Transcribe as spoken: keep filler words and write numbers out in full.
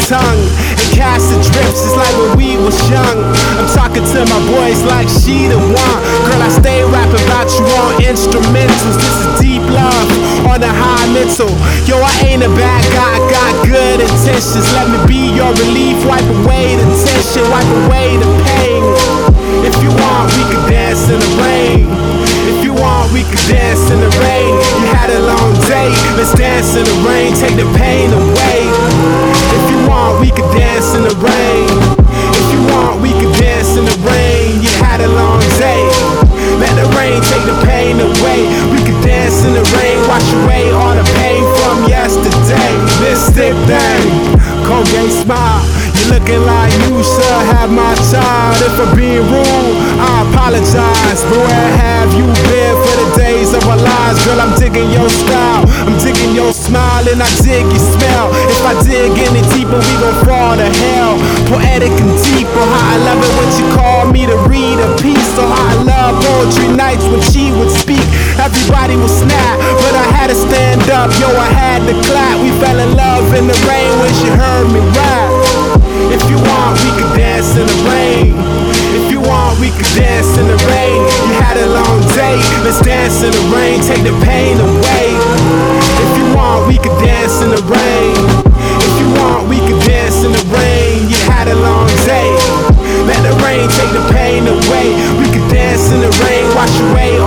tongue and cast the drips, it's like when we was young. I'm talking to my boys like she the one. Girl, I stay rapping about you on instrumentals. This is deep love on a high mental. Yo, I ain't a bad guy, I got good intentions. Let me be your relief, wipe away the tension, wipe away the pain. If you want, we could dance in the rain. If you want, we could dance in the rain. You had a long day, let's dance in the rain, take the pain away. If you want, we could dance in the rain. If you want, we could dance in the rain. You had a long day, let the rain take the pain away. We could dance in the rain, wash away all the pain from yesterday. Lipstick thing, Colgate smile. You're looking like you should have my child. If I'm being rude, I apologize. But where have you been for the days of our lives? Girl, I'm digging your style, I'm digging your smile, and I dig your smell. If I dig any deeper, we gon' fall to hell. Poetic and deep, oh how I love it when you call me to read a piece. So how I love poetry nights when she would speak. Everybody would snap, but I had to stand up. Yo, I had to clap. We fell in love in the rain when she heard me rap. If you want, we could dance in the rain. If you want, we could dance in the rain. You had a long day, let's dance in the rain, take the pain away. If you want, we could dance in the rain. If you want, we could dance in the rain. You had a long day, let the rain take the pain away. We could dance in the rain, wash away